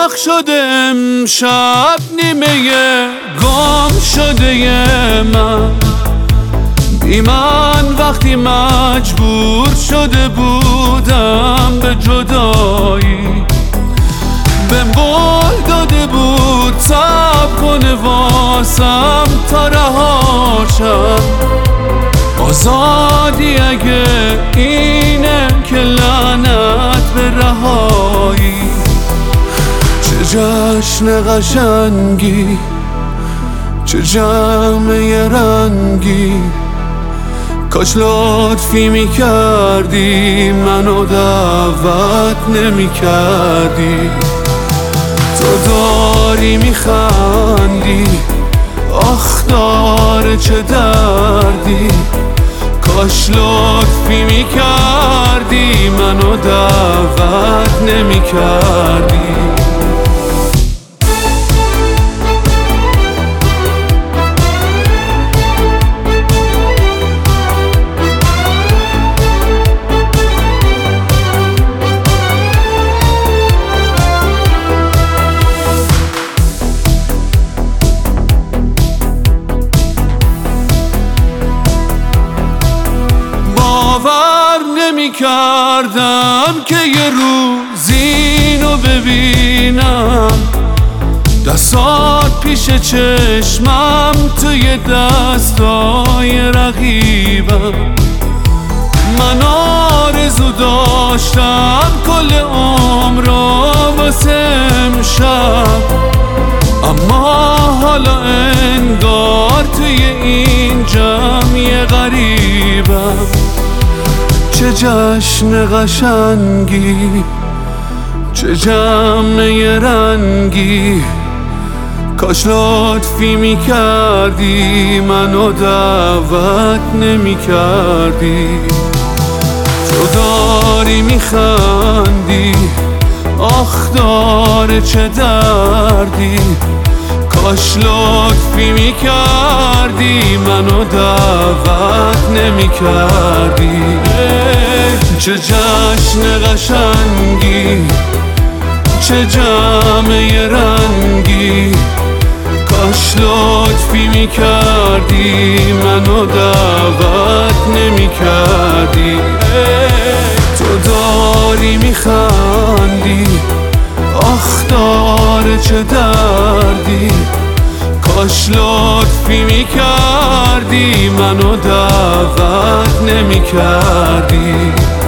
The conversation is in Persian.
غرق شده امشب نیمه گم شده من بی من وقتی مجبور شده بودم به جدایی بهم قول داده بود صبر کنه واسم تا رهاشم آزادی اگه اینه که لعنت به رهایی چه جشن قشنگی چه جمع رنگی کاش لطفی میکردی منو دعوت نمیکردی تو داری میخندی آخ داره چه دردی کاش لطفی میکردی منو دعوت نمیکردی باور نمی کردم که یه روز اینو ببینم دستات پیش چشمم توی دستای رقیبم من آرزو داشتم کل عمرو واسه امشب اما حالا انگار توی این جمع غریبم چه جشن قشنگی چه جمع رنگی کاش لطفی میکردی منو دعوت نمیکردی تو داری میخندی آخ داره چه دردی کاش لطفی میکردی منو دعوت نمیکردی چه جشن قشنگی چه جمع رنگی کاش لطفی میکردی منو دعوت نمیکردی تو داری میخندی آخ داره چه دردی کاش لطفی میکردی منو دعوت نمیکردی